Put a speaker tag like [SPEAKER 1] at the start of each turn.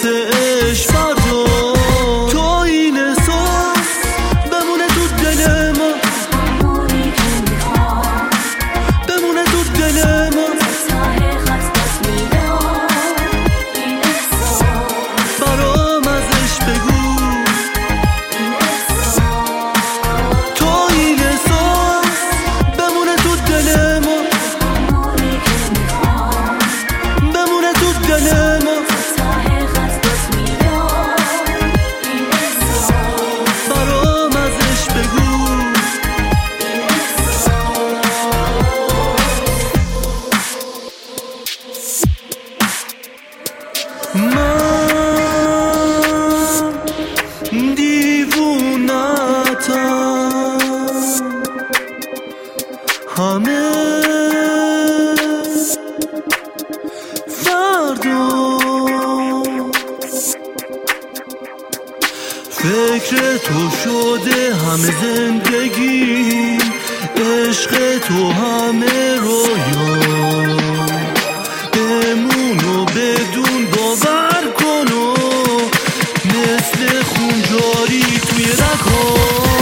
[SPEAKER 1] واسه عشق بردار. تو این احساس بمونه تو دل ما، بمونه تو دل ما. برام ازش بگو تو این احساس بمونه تو دل ما، بمونه تو دل ما. برام ازش بگو من دیوونتم، همه فردا فکر تو شده همه زندگی، عشق تو همه رویا. بمونو بدون باور کنو مثل خون جاری توی رگ‌ها.